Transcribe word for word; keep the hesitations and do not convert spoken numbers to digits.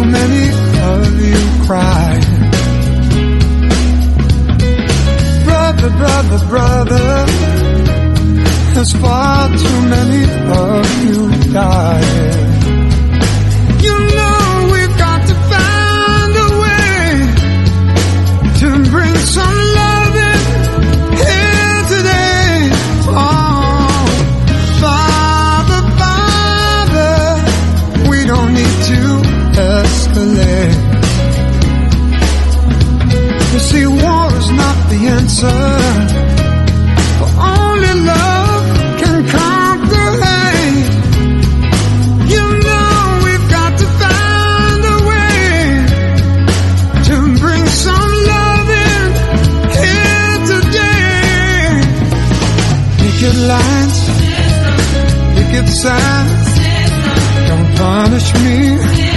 many of you cry. Brother, brother, brother, there's far too many of you die. You know we've got to find a way to bring some love in here today. Oh, Father, Father, we don't need to escalate. You see, war is not the answer, but only love can conquer hate. You know we've got to find a way to bring some love in here today. Picket lines, picket signs, don't punish me.